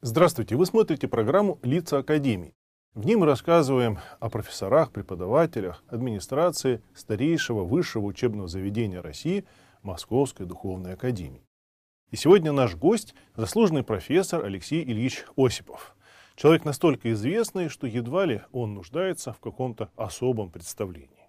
Здравствуйте! Вы смотрите программу «Лица Академии». В ней мы рассказываем о профессорах, преподавателях, администрации старейшего высшего учебного заведения России Московской Духовной Академии. И сегодня наш гость – заслуженный профессор Алексей Ильич Осипов. Человек настолько известный, что едва ли он нуждается в каком-то особом представлении.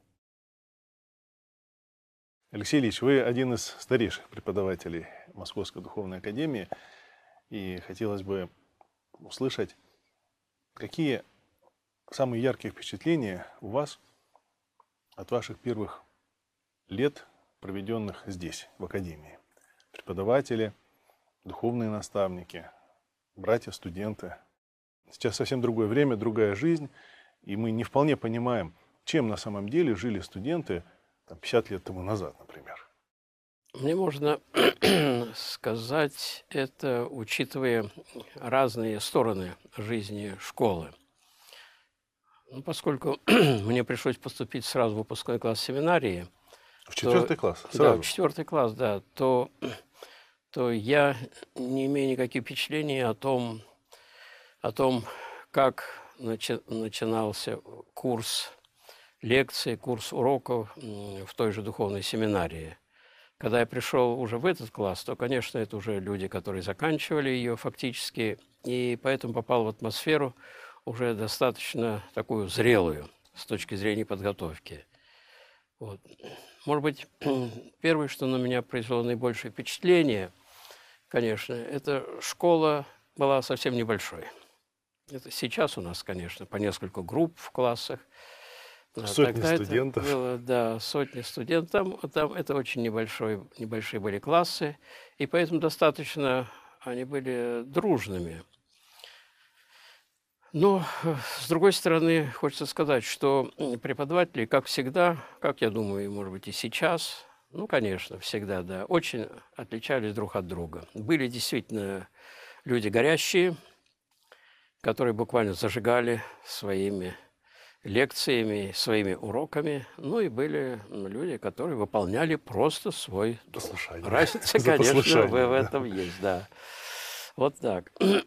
Алексей Ильич, вы один из старейших преподавателей Московской Духовной Академии. И хотелось бы услышать, какие самые яркие впечатления у вас от ваших первых лет, проведенных здесь, в Академии. Преподаватели, духовные наставники, братья-студенты. Сейчас совсем другое время, другая жизнь, и мы не вполне понимаем, чем на самом деле жили студенты 50 лет тому назад, например. Мне можно сказать это, учитывая разные стороны жизни школы. Поскольку мне пришлось поступить сразу в выпускной класс семинарии. В четвертый класс? Сразу? Да, в четвертый класс, да. То я не имею никаких впечатлений о том, как начинался курс лекций, курс уроков в той же духовной семинарии. Когда я пришел уже в этот класс, то, конечно, это уже люди, которые заканчивали ее фактически, и поэтому попал в атмосферу уже достаточно такую зрелую с точки зрения подготовки. Вот. Может быть, первое, что на меня произвело наибольшее впечатление, конечно, это школа была совсем небольшой. Это сейчас у нас, конечно, по несколько групп в классах. Сотни студентов. Было, да, сотни студентов. Там это очень небольшие были классы, и поэтому достаточно они были дружными. Но, с другой стороны, хочется сказать, что преподаватели, как всегда, как я думаю, может быть, и сейчас, конечно, всегда, да, очень отличались друг от друга. Были действительно люди горящие, которые буквально зажигали своими лекциями, своими уроками. И были люди, которые выполняли просто свой послушание. Разница, конечно, в этом есть, да. Вот так.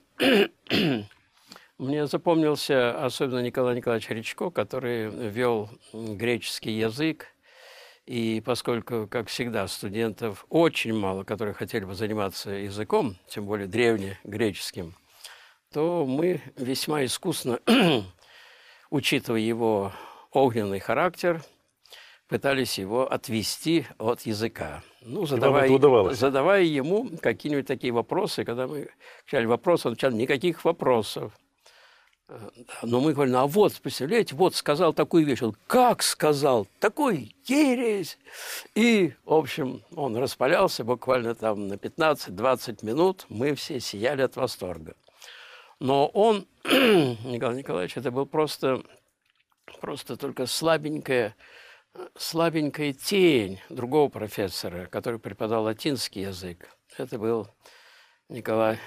Мне запомнился особенно Николай Николаевич Речко, который вел греческий язык. И поскольку, как всегда, студентов очень мало, которые хотели бы заниматься языком, тем более древнегреческим, то мы весьма искусно, учитывая его огненный характер, пытались его отвести от языка. Задавая ему какие-нибудь такие вопросы, когда мы начали вопросы, он отвечал: никаких вопросов. Но мы говорим: а вот, представляете, вот сказал такую вещь. Он: как сказал? Такой ересь! И, в общем, он распалялся буквально там на 15-20 минут. Мы все сияли от восторга. Но он, Николай Николаевич, это был просто только слабенькая тень другого профессора, который преподавал латинский язык. Это был Николай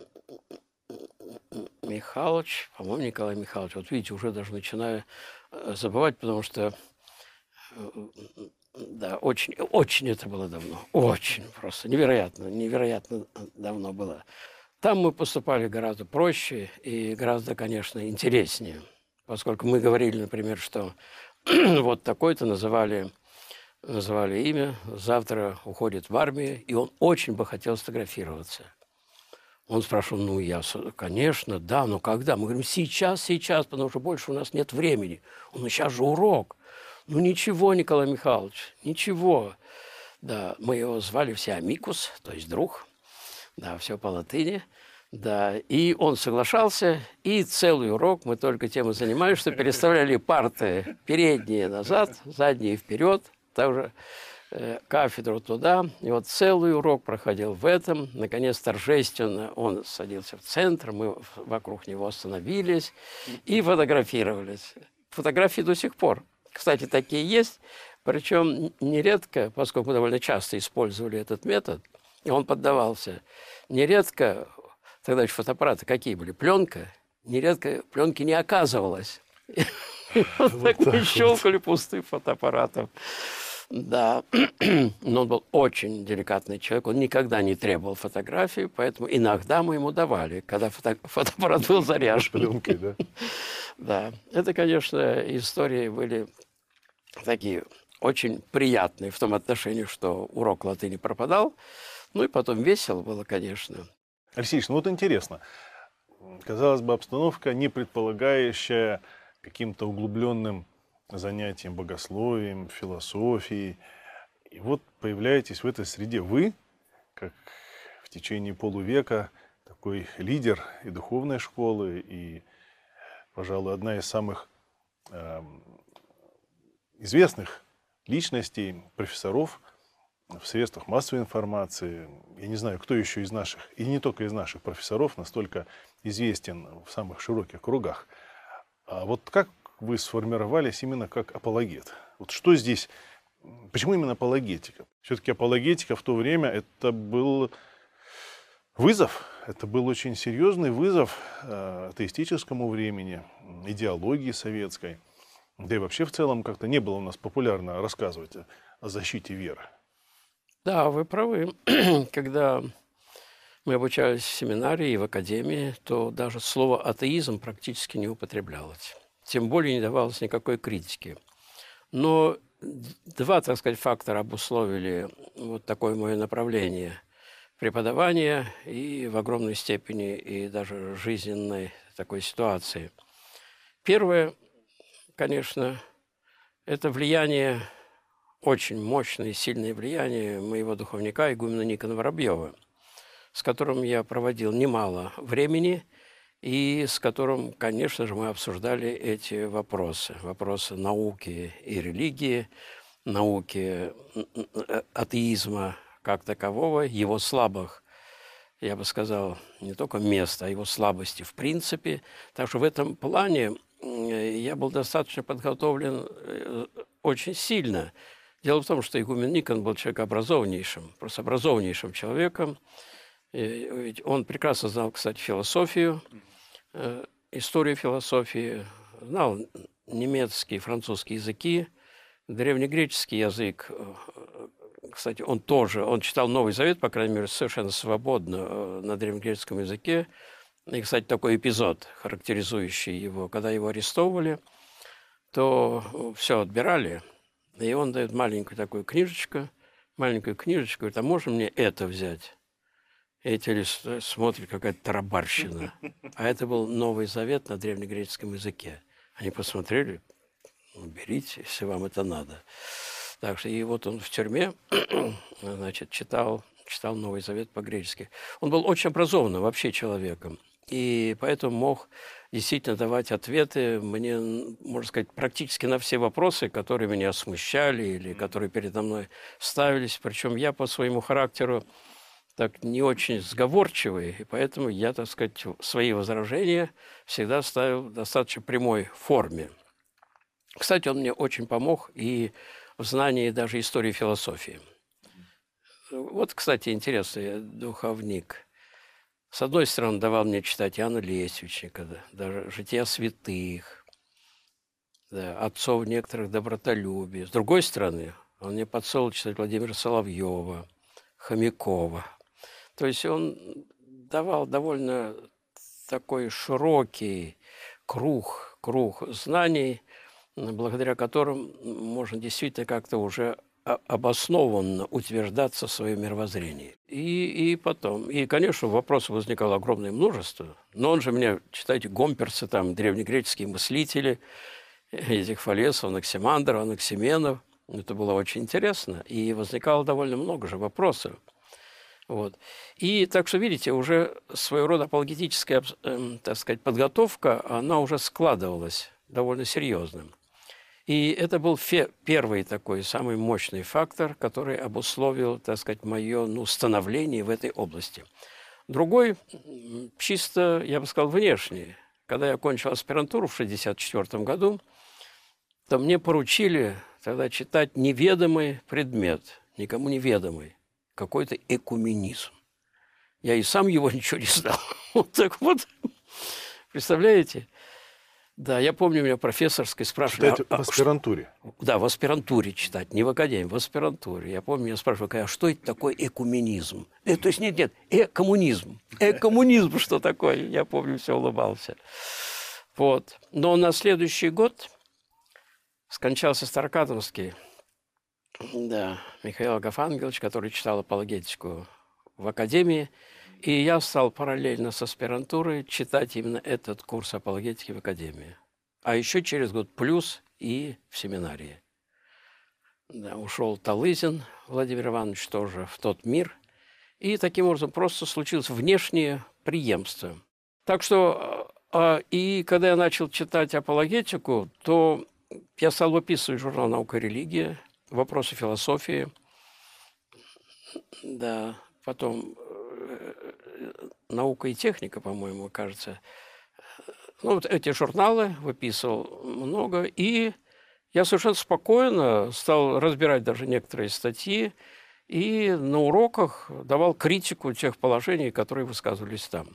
Михайлович, по-моему, Николай Михайлович. Вот видите, уже даже начинаю забывать, потому что, да, очень, очень это было давно. Очень просто, невероятно давно было. Там мы поступали гораздо проще и гораздо, конечно, интереснее. Поскольку мы говорили, например, что вот такой-то называли имя, завтра уходит в армию, и он очень бы хотел сфотографироваться. Он спрашивал: конечно, да, но когда? Мы говорим: сейчас, потому что больше у нас нет времени. Он: сейчас же урок. Ничего, Николай Михайлович, ничего. Да, мы его звали все Амикус, то есть друг. Да, все по латыни. Да, и он соглашался, и целый урок мы только тем и занимались, что переставляли парты передние назад, задние вперед, также кафедру туда. И вот целый урок проходил в этом. Наконец, торжественно он садился в центр, мы вокруг него остановились и фотографировались. Фотографии до сих пор, кстати, такие есть. Причем нередко, поскольку мы довольно часто использовали этот метод, и он поддавался, нередко, тогда еще фотоаппараты какие были, пленка, нередко пленки не оказывалось. Вот так мы щелкали пустым фотоаппаратом. Да, но он был очень деликатный человек, он никогда не требовал фотографии, поэтому иногда мы ему давали, когда фотоаппарат был заряжен. Пленкой, да? Да, это, конечно, истории были такие очень приятные в том отношении, что урок латыни пропадал, ну и потом весело было, конечно. Алексей Ильич, ну вот интересно. Казалось бы, обстановка, не предполагающая каким-то углубленным занятием богословием, философией. И вот появляетесь в этой среде вы, как в течение полувека такой лидер и духовной школы, и, пожалуй, одна из самых известных личностей, профессоров в средствах массовой информации. Я не знаю, кто еще из наших, и не только из наших профессоров, настолько известен в самых широких кругах. А вот как вы сформировались именно как апологет? Вот что здесь, почему именно апологетика? Все-таки апологетика в то время это был вызов, это был очень серьезный вызов атеистическому времени, идеологии советской. Да и вообще в целом как-то не было у нас популярно рассказывать о защите веры. Да, вы правы. Когда мы обучались в семинарии и в академии, то даже слово «атеизм» практически не употреблялось. Тем более не давалось никакой критики. Но два, так сказать, фактора обусловили вот такое мое направление преподавания и в огромной степени и даже жизненной такой ситуации. Первое, конечно, это влияние, очень мощное и сильное влияние моего духовника игумена Никона Воробьева, с которым я проводил немало времени и с которым, конечно же, мы обсуждали эти вопросы. Вопросы науки и религии, науки атеизма как такового, его слабых, я бы сказал, не только мест, а его слабости в принципе. Так что в этом плане я был достаточно подготовлен очень сильно. Дело в том, что игумен Никон был человек образованнейшим, просто образованнейшим человеком. Ведь он прекрасно знал, кстати, философию, историю философии, знал немецкий, французский языки, древнегреческий язык. Кстати, он читал Новый Завет, по крайней мере, совершенно свободно на древнегреческом языке. И, кстати, такой эпизод, характеризующий его, когда его арестовывали, то все отбирали, и он дает маленькую такую книжечку, говорит, а можно мне это взять? Эти листы смотрят, какая-то тарабарщина. А это был Новый Завет на древнегреческом языке. Они посмотрели, берите, если вам это надо. Так что и вот он в тюрьме, значит, читал Новый Завет по-гречески. Он был очень образованным вообще человеком, и поэтому мог действительно давать ответы мне, можно сказать, практически на все вопросы, которые меня смущали или которые передо мной ставились. Причем я по своему характеру так не очень сговорчивый, и поэтому я, так сказать, свои возражения всегда ставил в достаточно прямой форме. Кстати, он мне очень помог и в знании даже истории философии. Вот, кстати, интересный духовник. С одной стороны, давал мне читать Иоанна Лесвичника, даже «Жития святых», да, отцов некоторых добротолюбия. С другой стороны, он мне подсовывал читать Владимира Соловьева, Хомякова. То есть он давал довольно такой широкий круг знаний, благодаря которым можно действительно как-то уже обоснованно утверждаться в своем мировоззрении. И потом, конечно, вопросов возникало огромное множество, но он же мне, читайте, гомперцы, там, древнегреческие мыслители, этих Фалесов, Анаксимандров, Анаксименов, это было очень интересно, и возникало довольно много же вопросов. Вот. И так что, видите, уже своего рода апологетическая, так сказать, подготовка, она уже складывалась довольно серьезным. И это был первый такой самый мощный фактор, который обусловил, так сказать, мое становление в этой области. Другой, чисто, я бы сказал, внешний. Когда я окончил аспирантуру в 1964 году, то мне поручили тогда читать неведомый предмет, никому неведомый, какой-то экуменизм. Я и сам его ничего не знал. Вот так вот. Представляете? Да, я помню, меня профессорской спрашивали... Читать в аспирантуре. Да, в аспирантуре читать, не в академии, в аспирантуре. Я помню, меня спрашивали, а что это такое экуменизм? То есть нет, коммунизм. Коммунизм что такое? Я помню, все улыбался. Вот. Но на следующий год скончался Старокатовский, да, Михаил Агафангелович, который читал апологетику в академии. И я стал параллельно с аспирантурой читать именно этот курс апологетики в академии. А еще через год плюс и в семинарии. Да, ушел Талызин Владимир Иванович тоже в тот мир. И таким образом просто случилось внешнее преемство. Так что, и когда я начал читать апологетику, то я стал выписывать журнал «Наука и религия», вопросы философии. Да, потом «Наука и техника», по-моему, кажется. Ну, вот эти журналы выписывал много, и я совершенно спокойно стал разбирать даже некоторые статьи и на уроках давал критику тех положений, которые высказывались там.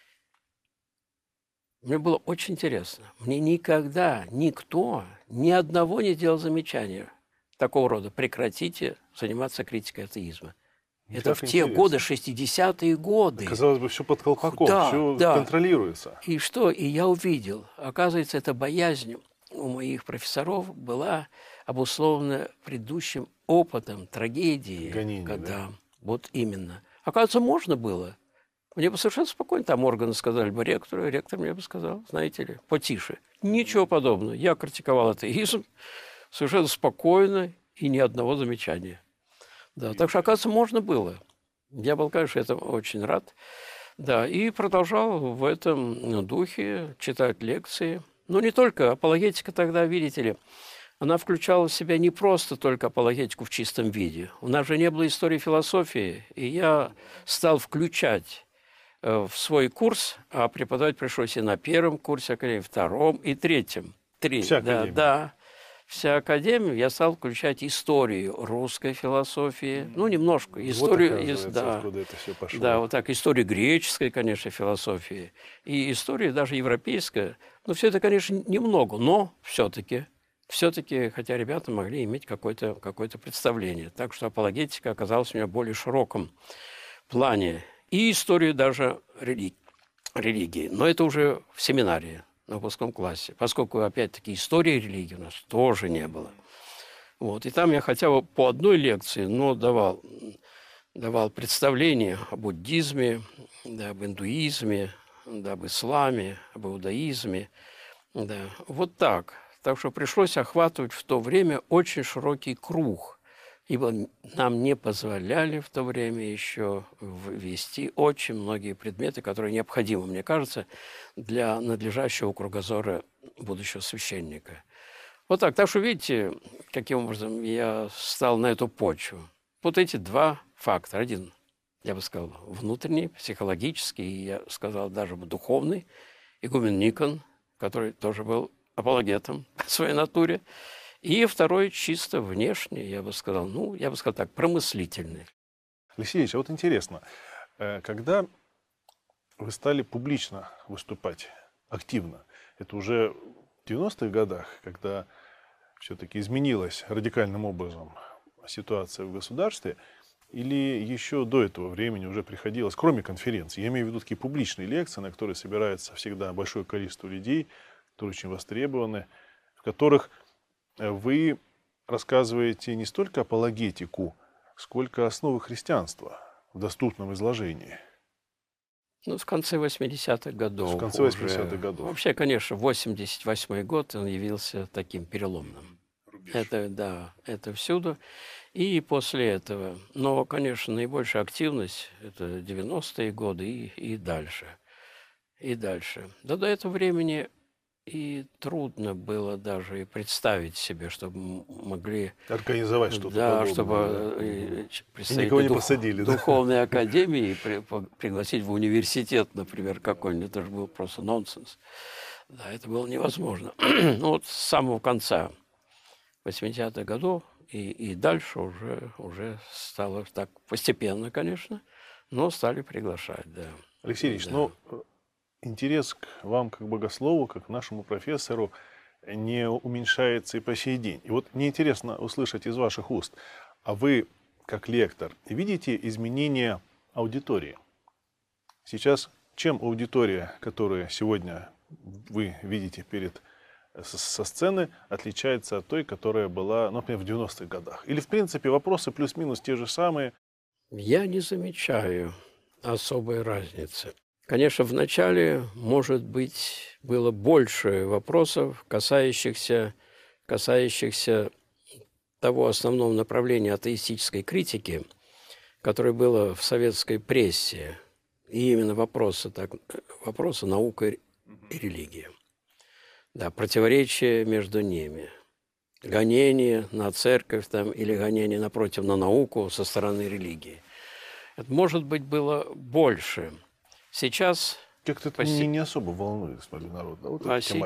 Мне было очень интересно. Мне никогда никто ни одного не делал замечания такого рода. Прекратите заниматься критикой атеизма. Это в те годы, 60-е годы. Казалось бы, все под колпаком, Да, все да. контролируется. И что? И я увидел. Оказывается, эта боязнь у моих профессоров была обусловлена предыдущим опытом трагедии. Гонений, когда... да? Вот именно. Оказывается, можно было. Мне бы совершенно спокойно там органы сказали бы ректору, и ректор мне бы сказал, знаете ли, потише. Ничего подобного. Я критиковал атеизм совершенно спокойно и ни одного замечания. Да, так что, оказывается, можно было. Я был, конечно, этому очень рад. Да, и продолжал в этом духе читать лекции. Но не только. Апологетика тогда, видите ли, она включала в себя не просто только апологетику в чистом виде. У нас же не было истории философии, и я стал включать в свой курс, а преподавать пришлось и на первом курсе академии, втором и третьем. Вся академия. Да. Вся академия, я стал включать историю русской философии, ну, немножко. Историю, вот, откуда это все пошло. Да, вот так, историю греческой, конечно, философии, и историю даже европейская. Ну, все это, конечно, немного, но все-таки, хотя ребята могли иметь какое-то представление. Так что апологетика оказалась у меня в более широком плане. И историю даже религии. Но это уже в семинарии, на выпускном классе, поскольку, опять-таки, истории религии у нас тоже не было. Вот. И там я хотя бы по одной лекции, но давал представление о буддизме, да, об индуизме, да, об исламе, об иудаизме. Да. Вот так. Так что пришлось охватывать в то время очень широкий круг, ибо нам не позволяли в то время еще ввести очень многие предметы, которые необходимы, мне кажется, для надлежащего кругозора будущего священника. Вот так. Так что видите, каким образом я стал на эту почву. Вот эти два фактора. Один, я бы сказал, внутренний, психологический, и я сказал даже духовный, игумен Никон, который тоже был апологетом по своей натуре. И второй чисто внешний, я бы сказал так, промыслительный. Алексей Ильич, а вот интересно, когда вы стали публично выступать активно, это уже в 90-х годах, когда все-таки изменилась радикальным образом ситуация в государстве, или еще до этого времени уже приходилось, кроме конференций, я имею в виду такие публичные лекции, на которые собирается всегда большое количество людей, которые очень востребованы, в которых вы рассказываете не столько апологетику, сколько основы христианства в доступном изложении. Ну, в конце 80-х годов. В конце 80-х годов. Вообще, конечно, 88-й год он явился таким переломным. Это всюду. И после этого. Но, конечно, наибольшая активность – это 90-е годы и дальше. И дальше. Да до этого времени и трудно было даже и представить себе, чтобы могли... Организовать что-то подобное. Да, чтобы никого не посадили. Духовной академии пригласить в университет, например, какой-нибудь. Это же был просто нонсенс. Да, это было невозможно. Ну вот с самого конца 80-х годов и дальше уже стало так постепенно, конечно, но стали приглашать, да. Алексей Ильич, да. ну, интерес к вам как богослову, как к нашему профессору не уменьшается и по сей день. И вот мне интересно услышать из ваших уст, а вы, как лектор, видите изменения аудитории? Сейчас чем аудитория, которую сегодня вы видите со сцены, отличается от той, которая была, например, в 90-х годах? Или, в принципе, вопросы плюс-минус те же самые? Я не замечаю особой разницы. Конечно, вначале, может быть, было больше вопросов, касающихся того основного направления атеистической критики, которое было в советской прессе, и именно вопросы наука и религия. Да, противоречие между ними. Гонение на церковь или гонение, напротив, на науку со стороны религии. Это, может быть, было больше. Сейчас... Как-то это не особо волнует, смотрю, народ. Да? Вот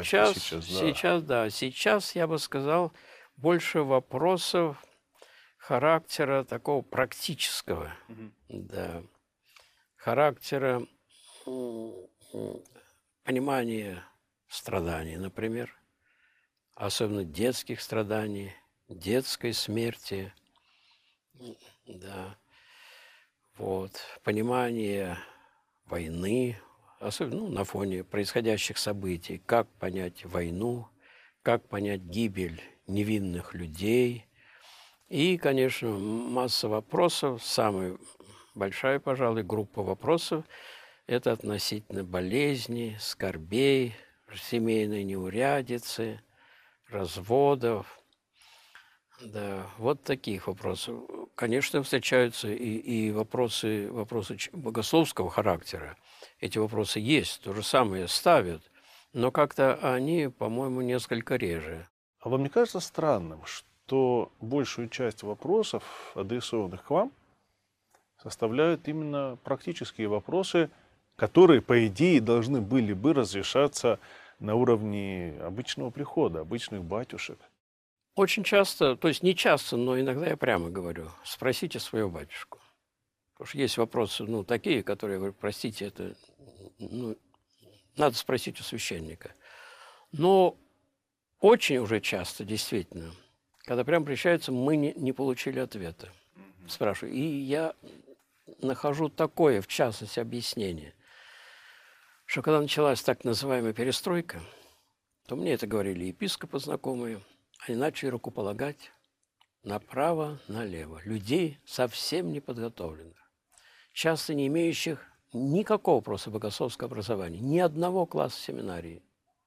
сейчас, я бы сказал, больше вопросов характера такого практического, да, характера понимания страданий, например, особенно детских страданий, детской смерти, да, вот, понимание войны, особенно на фоне происходящих событий, как понять войну, как понять гибель невинных людей. И, конечно, масса вопросов, самая большая, пожалуй, группа вопросов – это относительно болезней, скорбей, семейной неурядицы, разводов. Да, вот таких вопросов. Конечно, встречаются и вопросы богословского характера. Эти вопросы есть, то же самое ставят, но как-то они, по-моему, несколько реже. А вам не кажется странным, что большую часть вопросов, адресованных к вам, составляют именно практические вопросы, которые, по идее, должны были бы разрешаться на уровне обычного прихода, обычных батюшек? Очень часто, то есть не часто, но иногда я прямо говорю, спросите своего батюшку. Потому что есть вопросы, такие, которые, я говорю, простите, это, надо спросить у священника. Но очень уже часто, действительно, когда прям приезжаются, мы не получили ответа. Спрашиваю. И я нахожу такое, в частности, объяснение, что когда началась так называемая перестройка, то мне это говорили епископы знакомые, они начали рукополагать направо, налево. Людей совсем неподготовленных, часто не имеющих никакого просто богословского образования, ни одного класса семинарии.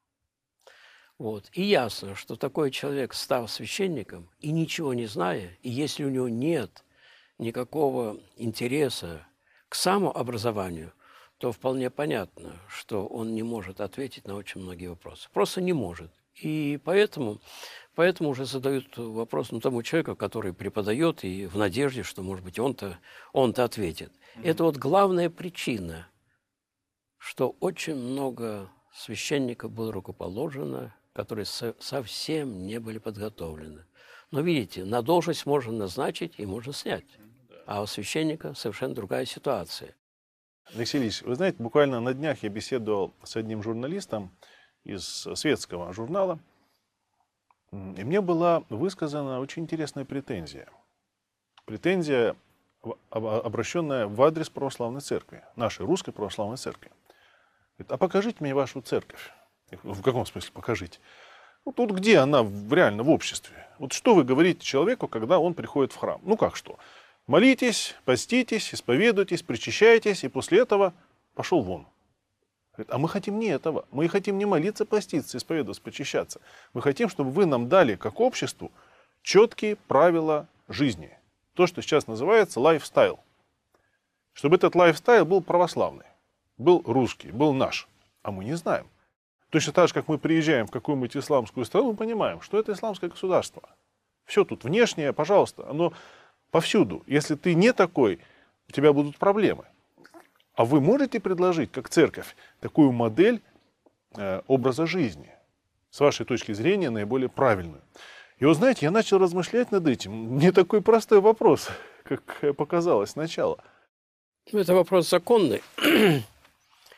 Вот. И ясно, что такой человек, став священником и ничего не зная, и если у него нет никакого интереса к самообразованию, то вполне понятно, что он не может ответить на очень многие вопросы. Просто не может. И поэтому уже задают вопрос тому человеку, который преподает, и в надежде, что, может быть, он-то ответит. Это вот главная причина, что очень много священников было рукоположено, которые совсем не были подготовлены. Но видите, на должность можно назначить и можно снять. А у священника совершенно другая ситуация. Алексей Ильич, вы знаете, буквально на днях я беседовал с одним журналистом из светского журнала, и мне была высказана очень интересная претензия. Претензия, обращенная в адрес православной церкви, нашей русской православной церкви. Говорит, а покажите мне вашу церковь. В каком смысле покажите? Тут где она реально в обществе? Вот что вы говорите человеку, когда он приходит в храм? Как что? Молитесь, поститесь, исповедуйтесь, причащайтесь, и после этого пошел вон. Говорит, а мы хотим не этого. Мы хотим не молиться, поститься, исповедоваться, причащаться. Мы хотим, чтобы вы нам дали, как обществу, четкие правила жизни. То, что сейчас называется лайфстайл. Чтобы этот лайфстайл был православный, был русский, был наш. А мы не знаем. Точно так же, как мы приезжаем в какую-нибудь исламскую страну, мы понимаем, что это исламское государство. Все тут внешнее, пожалуйста, оно повсюду. Если ты не такой, у тебя будут проблемы. А вы можете предложить, как церковь, такую модель образа жизни, с вашей точки зрения, наиболее правильную? И вот знаете, я начал размышлять над этим. Не такой простой вопрос, как показалось сначала. Это вопрос законный.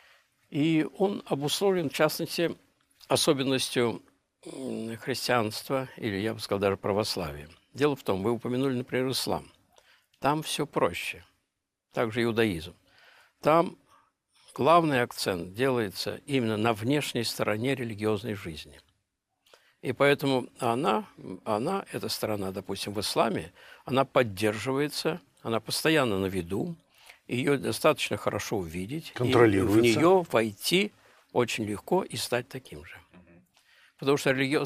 И он обусловлен, в частности, особенностью христианства, или, я бы сказал, даже православия. Дело в том, вы упомянули, например, ислам. Там все проще. Также иудаизм. Там главный акцент делается именно на внешней стороне религиозной жизни. И поэтому она, эта сторона, допустим, в исламе, она поддерживается, она постоянно на виду, ее достаточно хорошо увидеть, и в нее войти очень легко и стать таким же. Потому что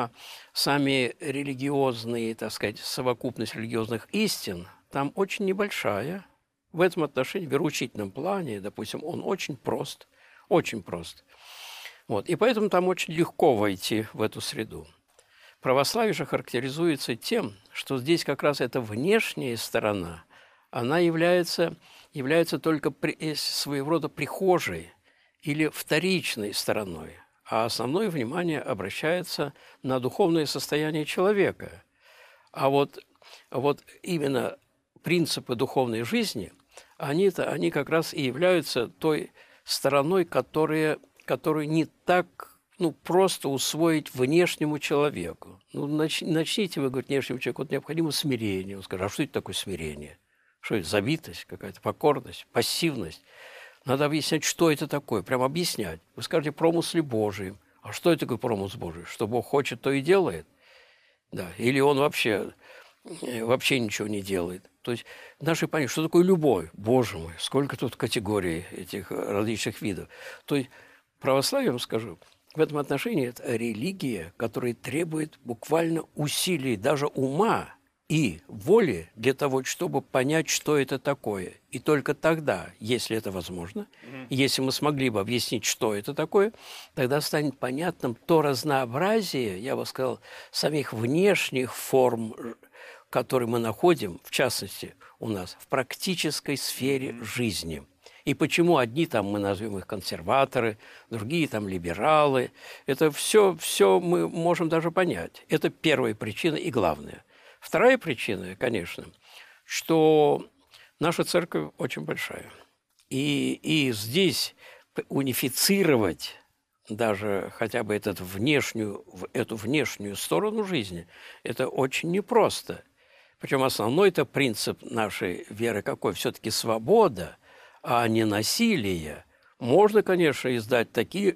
сами религиозные, так сказать, совокупность религиозных истин там очень небольшая. В этом отношении, в вероучительном плане, допустим, он очень прост, очень прост. Вот. И поэтому там очень легко войти в эту среду. Православие же характеризуется тем, что здесь как раз эта внешняя сторона, она является только своего рода прихожей или вторичной стороной, а основное внимание обращается на духовное состояние человека. А вот именно принципы духовной жизни, они как раз и являются той стороной, которую не так просто усвоить внешнему человеку. Начните вы говорить внешнему человеку, вот необходимо смирение. Он скажет, а что это такое смирение? Что это? Забитость какая-то, покорность, пассивность. Надо объяснять, что это такое, прямо объяснять. Вы скажете, промысли Божии. А что это такое промысл Божий? Что Бог хочет, то и делает? Да. Или Он вообще ничего не делает? То есть наше понятие, что такое любовь? Боже мой, сколько тут категорий этих различных видов. То есть православие, я вам скажу, в этом отношении это религия, которая требует буквально усилий даже ума и воли для того, чтобы понять, что это такое. И только тогда, если это возможно, если мы смогли бы объяснить, что это такое, тогда станет понятным то разнообразие, я бы сказал, самих внешних форм, которые мы находим, в частности, у нас в практической сфере жизни. И почему одни там, мы назовем их консерваторы, другие там либералы. Это все мы можем даже понять. Это первая причина и главная. Вторая причина, конечно, что наша церковь очень большая. И здесь унифицировать даже хотя бы эту внешнюю сторону жизни, это очень непросто. Причем основной-то принцип нашей веры какой? Все-таки свобода, а не насилие. Можно, конечно, издать такие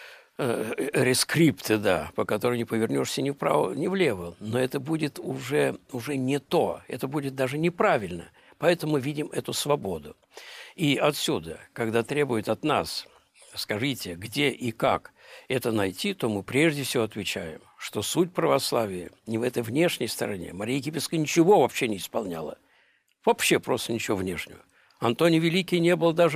рескрипты, да, по которым не повернешься ни вправо, ни влево, но это будет уже не то, это будет даже неправильно. Поэтому мы видим эту свободу. И отсюда, когда требуют от нас, скажите, где и как это найти, то мы прежде всего отвечаем, что суть православия не в этой внешней стороне. Мария Египетская ничего вообще не исполняла. Вообще просто ничего внешнего. Антоний Великий не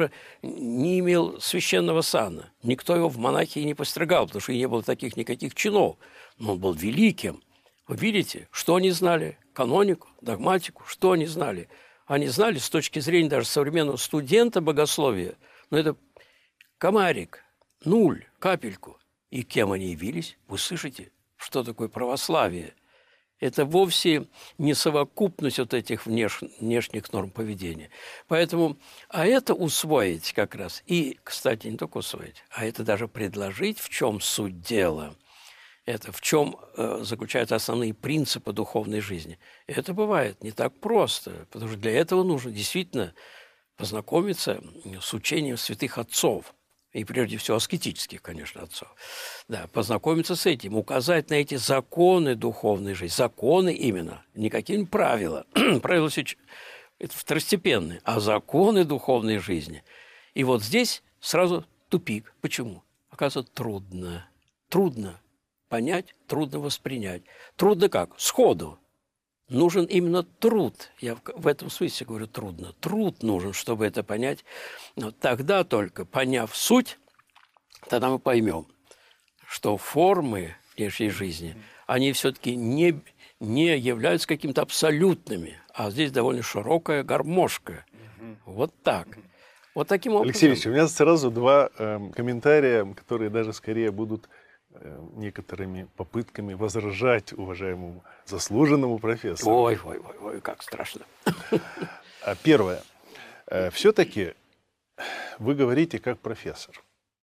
имел священного сана. Никто его в монахи не постригал, потому что и не было таких никаких чинов. Но он был великим. Вы видите, что они знали? Канонику, догматику, что они знали? Они знали с точки зрения даже современного студента богословия, но это комарик, нуль, капельку. И кем они явились? Вы слышите, что такое православие? Это вовсе не совокупность вот этих внешних норм поведения. Поэтому, это усвоить как раз, и, кстати, не только усвоить, а это даже предложить, в чем суть дела, это в чем заключаются основные принципы духовной жизни. Это бывает не так просто, потому что для этого нужно действительно познакомиться с учением святых отцов. И прежде всего аскетических, конечно, отцов. Да, познакомиться с этим, указать на эти законы духовной жизни. Законы именно, не какие-нибудь правила. Правила это второстепенные, а законы духовной жизни. И вот здесь сразу тупик. Почему? Оказывается, трудно. Трудно понять, трудно воспринять. Трудно как? Сходу. Нужен именно труд. Я в этом смысле говорю трудно. Труд нужен, чтобы это понять. Но тогда только, поняв суть, тогда мы поймем, что формы внешней жизни, они все-таки не являются какими-то абсолютными, а здесь довольно широкая гармошка. Вот так. Вот таким образом. Алексей Ильич, у меня сразу два комментария, которые даже скорее будут некоторыми попытками возражать уважаемому заслуженному профессору. Ой, как страшно. Первое. Все-таки вы говорите как профессор.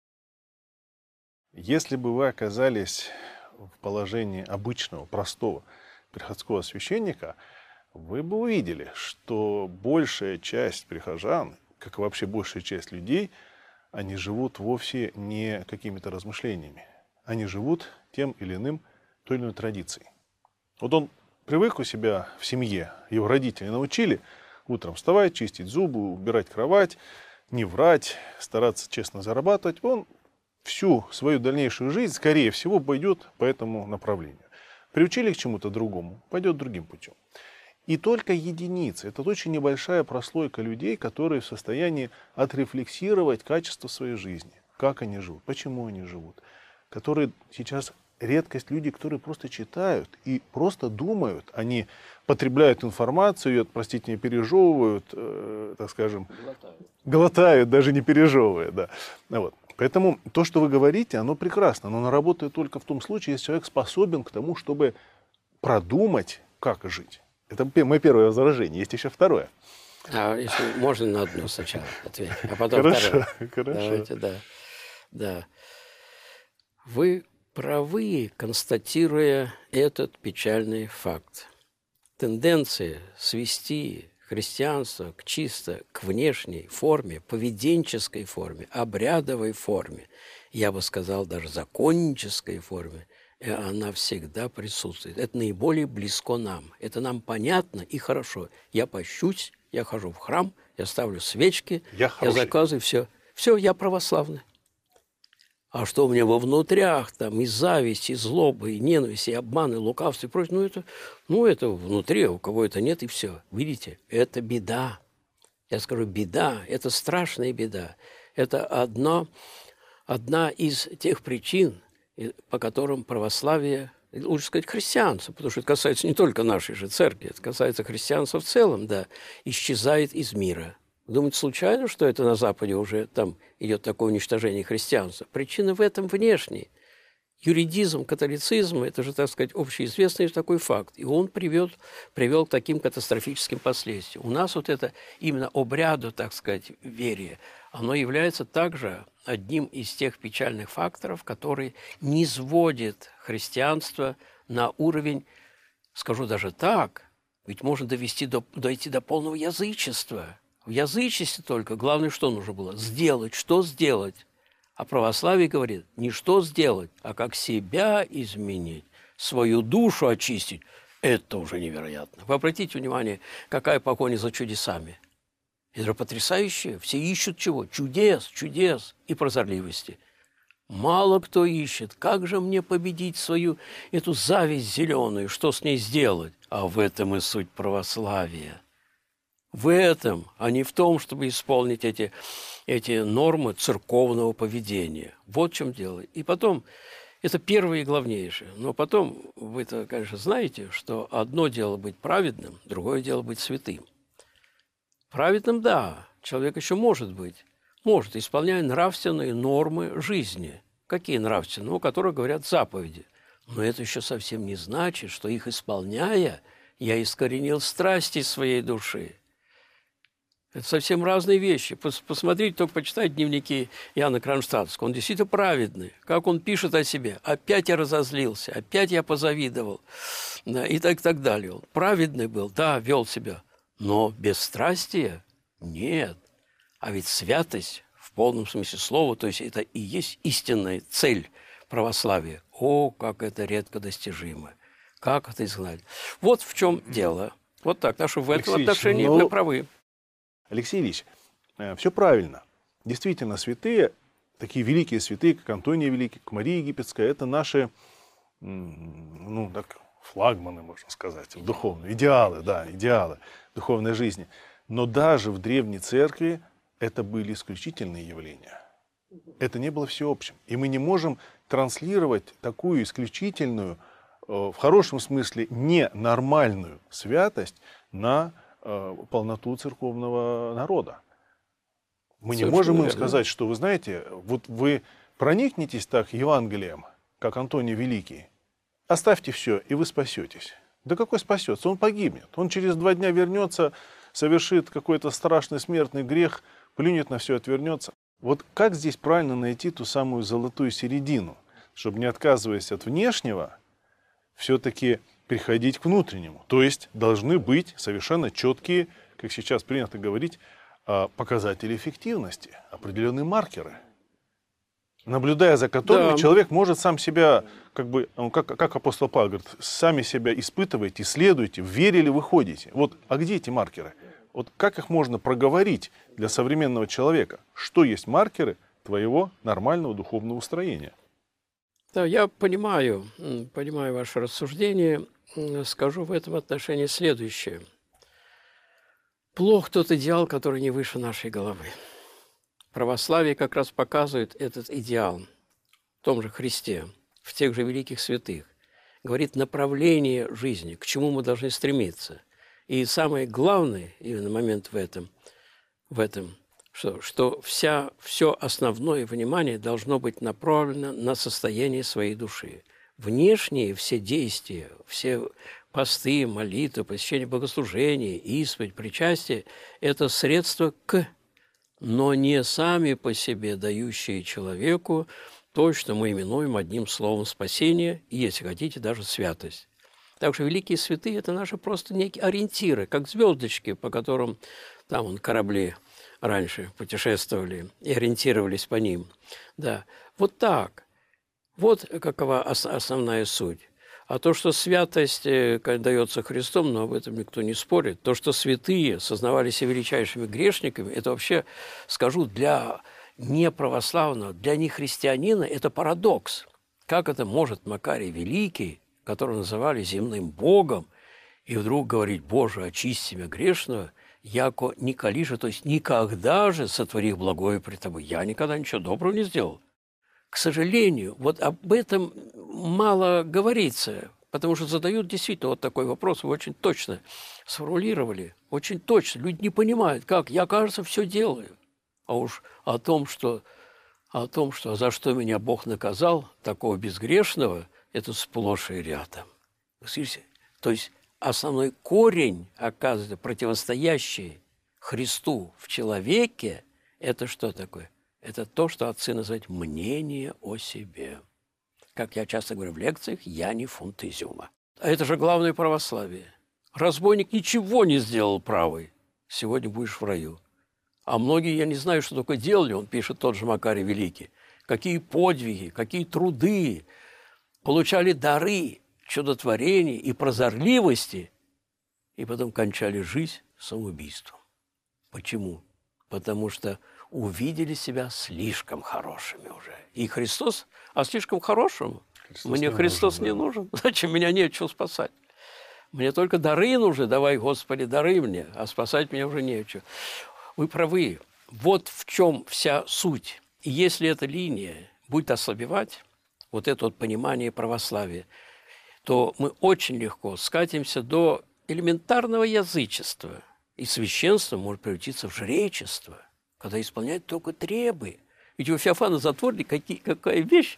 Если бы вы оказались в положении обычного, простого приходского священника, вы бы увидели, что большая часть прихожан, как и вообще большая часть людей, они живут вовсе не какими-то размышлениями. Они живут тем или иным, той или иной традицией. Вот он привык у себя в семье, его родители научили утром вставать, чистить зубы, убирать кровать, не врать, стараться честно зарабатывать. Он всю свою дальнейшую жизнь, скорее всего, пойдет по этому направлению. Приучили к чему-то другому, пойдет другим путем. И только единицы, это очень небольшая прослойка людей, которые в состоянии отрефлексировать качество своей жизни, как они живут, почему они живут. Которые сейчас редкость люди, которые просто читают и просто думают, они потребляют информацию, ее, простите, не пережевывают, так скажем, глотают, даже не пережевывая. Да. Вот. Поэтому то, что вы говорите, оно прекрасно, но оно работает только в том случае, если человек способен к тому, чтобы продумать, как жить. Это мое первое возражение. Есть еще второе. А если можно на одно сначала ответить, а потом хорошо, второе. Хорошо. Давайте, да. Вы правы, констатируя этот печальный факт. Тенденция свести христианство к внешней форме, поведенческой форме, обрядовой форме, я бы сказал, даже законнической форме, она всегда присутствует. Это наиболее близко нам. Это нам понятно и хорошо. Я пощусь, я хожу в храм, я ставлю свечки, я заказываю, все. Все, я православный. А что у меня во внутрях, там, и зависть, и злоба, и ненависть, и обман, и лукавство, и прочее, это внутри, у кого это нет, и все. Видите, это беда. Я скажу, беда, это страшная беда. Это одна из тех причин, по которым православие, лучше сказать, христианство, потому что это касается не только нашей же церкви, это касается христианства в целом, да, исчезает из мира. Думаете, случайно, что это на Западе уже там идет такое уничтожение христианства? Причина в этом внешней. Юридизм, католицизм – это же, так сказать, общеизвестный такой факт. И он привел к таким катастрофическим последствиям. У нас вот это именно обряду, так сказать, вере, оно является также одним из тех печальных факторов, который низводит христианство на уровень, скажу даже так, ведь можно дойти до полного язычества. В язычестве только главное, что нужно было? Сделать. Что сделать? А православие говорит, не что сделать, а как себя изменить, свою душу очистить. Это уже невероятно. Вы обратите внимание, какая погоня за чудесами. Это же потрясающе. Все ищут чего? Чудес и прозорливости. Мало кто ищет. Как же мне победить свою эту зависть зеленую? Что с ней сделать? А в этом и суть православия. В этом, а не в том, чтобы исполнить эти нормы церковного поведения. Вот в чем дело. И потом, это первое и главнейшее. Но потом, вы-то, конечно, знаете, что одно дело быть праведным, другое дело быть святым. Праведным, да, человек еще может быть. Может, исполняя нравственные нормы жизни. Какие нравственные? О которых говорят заповеди. Но это еще совсем не значит, что их исполняя, я искоренил страсти своей души. Это совсем разные вещи. Посмотрите, только почитайте дневники Иоанна Кронштадтского. Он действительно праведный. Как он пишет о себе. Опять я разозлился, опять я позавидовал. Да, и так далее. Он праведный был, да, вел себя. Но бесстрастие нет. А ведь святость в полном смысле слова, то есть это и есть истинная цель православия. О, как это редко достижимо. Как это изгнать? Вот в чем дело. Вот так. Так что в этом отношении вы правы. Алексей Ильич, все правильно. Действительно, святые, такие великие святые, как Антоний Великий, как Мария Египетская, это наши, флагманы, можно сказать, духовные, идеалы духовной жизни. Но даже в Древней Церкви это были исключительные явления. Это не было всеобщим. И мы не можем транслировать такую исключительную, в хорошем смысле, ненормальную святость на полноту церковного народа. Мы не можем им сказать, что, вы знаете, вот вы проникнетесь так Евангелием, как Антоний Великий, оставьте все, и вы спасетесь. Да какой спасется? Он погибнет. Он через 2 дня вернется, совершит какой-то страшный смертный грех, плюнет на все, отвернется. Вот как здесь правильно найти ту самую золотую середину? чтобы, не отказываясь от внешнего, все-таки приходить к внутреннему. То есть должны быть совершенно четкие, как сейчас принято говорить, показатели эффективности, определенные маркеры, наблюдая за которыми человек может сам себя, как апостол Павел говорит, сами себя испытываете, исследуете, в вере ли вы ходите. Вот, а где эти маркеры? Вот как их можно проговорить для современного человека? Что есть маркеры твоего нормального духовного устроения? Да, я понимаю ваше рассуждение. Скажу в этом отношении следующее. Плох тот идеал, который не выше нашей головы. Православие как раз показывает этот идеал в том же Христе, в тех же великих святых. Говорит направление жизни, к чему мы должны стремиться. И самый главный именно момент в этом что все основное внимание должно быть направлено на состояние своей души. Внешние все действия, все посты, молитвы, посещение богослужения, исповедь, причастие – это средства но не сами по себе дающие человеку то, что мы именуем одним словом спасение, и, если хотите, даже святость. Так что великие святые – это наши просто некие ориентиры, как звездочки, по которым там корабли раньше путешествовали и ориентировались по ним. Да, вот так. Вот какова основная суть. А то, что святость дается Христом, но об этом никто не спорит. То, что святые сознавали себя величайшими грешниками, это вообще, скажу, для неправославного, для нехристианина это парадокс. Как это может Макарий Великий, которого называли земным богом, и вдруг говорить: «Боже, очисти меня грешного, яко николи же», то есть никогда же сотворих благое пред тобой. Я никогда ничего доброго не сделал. К сожалению, вот об этом мало говорится, потому что задают действительно вот такой вопрос, вы очень точно сформулировали, очень точно. Люди не понимают, как, я, кажется, все делаю. А уж о том, что за что меня Бог наказал, такого безгрешного, это сплошь и рядом. То есть основной корень, оказывается, противостоящий Христу в человеке, это что такое? Это то, что отцы называют мнение о себе. Как я часто говорю в лекциях, я не фунт изюма. А это же главное православие. Разбойник ничего не сделал правый. Сегодня будешь в раю. А многие, я не знаю, что такое делали, он пишет тот же Макарий Великий. Какие подвиги, какие труды, получали дары, чудотворений и прозорливости, и потом кончали жизнь самоубийством. Почему? Потому что увидели себя слишком хорошими уже. И Христос, а слишком хорошим мне Христос не нужен. Зачем? Меня нечего спасать. Мне только дары нужны. Давай, Господи, дары мне, а спасать меня уже нечего. Вы правы. Вот в чем вся суть. И если эта линия будет ослабевать, вот это вот понимание православия, то мы очень легко скатимся до элементарного язычества. И священство может превратиться в жречество, когда исполняют только требы. Ведь у Феофана Затворника какая вещь,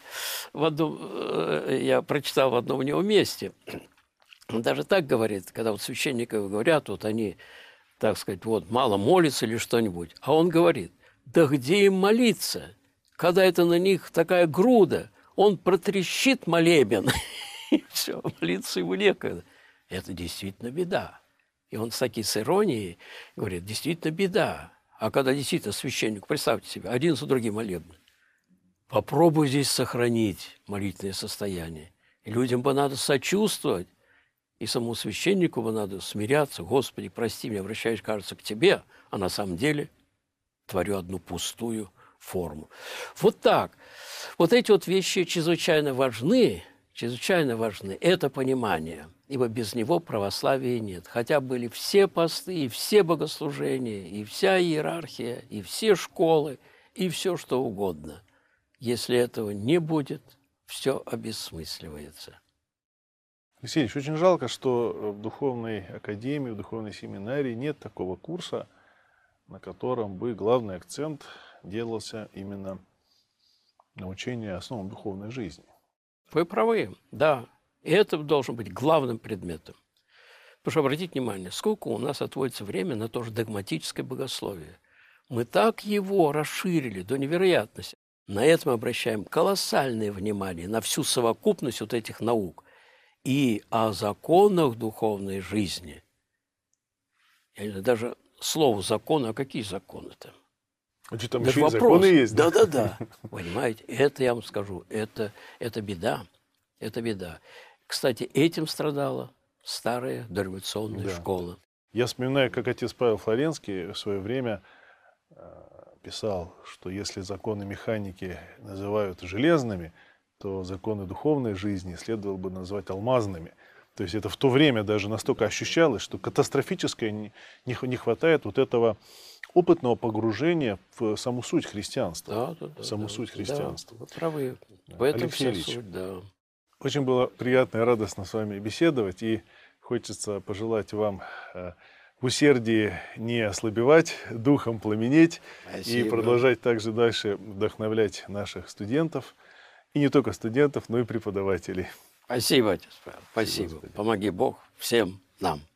я прочитал в одном у него месте. Он даже так говорит, когда вот священников говорят, вот они, так сказать, вот мало молятся или что-нибудь. А он говорит: да где им молиться, когда это на них такая груда, он протрещит молебен, и все, молиться ему некогда. Это действительно беда. И он с иронией говорит: действительно беда. А когда действительно священник, представьте себе, один за другим молебны, попробуй здесь сохранить молитвенное состояние. И людям бы надо сочувствовать, и самому священнику бы надо смиряться. Господи, прости меня, обращаюсь, кажется, к Тебе, а на самом деле творю одну пустую форму. Вот так. Вот эти вот вещи чрезвычайно важны, это понимание, ибо без него православия нет. Хотя были все посты, и все богослужения, и вся иерархия, и все школы, и все что угодно. Если этого не будет, все обессмысливается. Алексей Ильич, очень жалко, что в духовной академии, в духовной семинарии нет такого курса, на котором бы главный акцент делался именно на учении основам духовной жизни. Вы правы, да. И это должен быть главным предметом. Потому что, обратите внимание, сколько у нас отводится время на то же догматическое богословие. Мы так его расширили до невероятности. На это мы обращаем колоссальное внимание, на всю совокупность вот этих наук. И о законах духовной жизни. Я не знаю, даже слово «закон», а какие законы-то? Значит, там Это еще и вопрос. законы есть. Да. Понимаете, это я вам скажу, это беда. Это беда. Кстати, этим страдала старая дореволюционная школа. Я вспоминаю, как отец Павел Флоренский в свое время писал, что если законы механики называют железными, то законы духовной жизни следовало бы назвать алмазными. То есть это в то время даже настолько ощущалось, что катастрофически не хватает вот этого опытного погружения в саму суть христианства. Да, саму суть христианства. Да, вы правы. В этом Алексей вся Ильич, суть, да. очень было приятно и радостно с вами беседовать, и хочется пожелать вам в усердии не ослабевать, духом пламенеть. Спасибо. И продолжать также дальше вдохновлять наших студентов, и не только студентов, но и преподавателей. Спасибо, отец Павел. Спасибо. Господи. Помоги Бог всем нам.